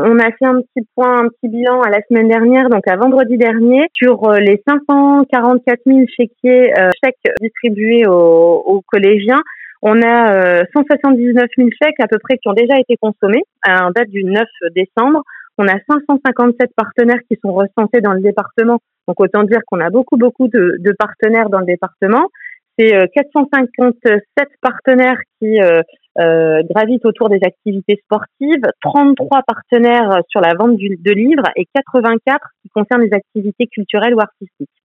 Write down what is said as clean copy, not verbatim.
on a fait un petit point, un petit bilan à la semaine dernière, donc à vendredi dernier, sur les 544 000 chèques distribués aux collégiens. On a 179 000 chèques à peu près qui ont déjà été consommés à date du 9 décembre. On a 557 partenaires qui sont recensés dans le département. Donc autant dire qu'on a beaucoup de partenaires dans le département. C'est 457 partenaires qui gravitent autour des activités sportives, 33 partenaires sur la vente de livres et 84 qui concernent les activités culturelles ou artistiques.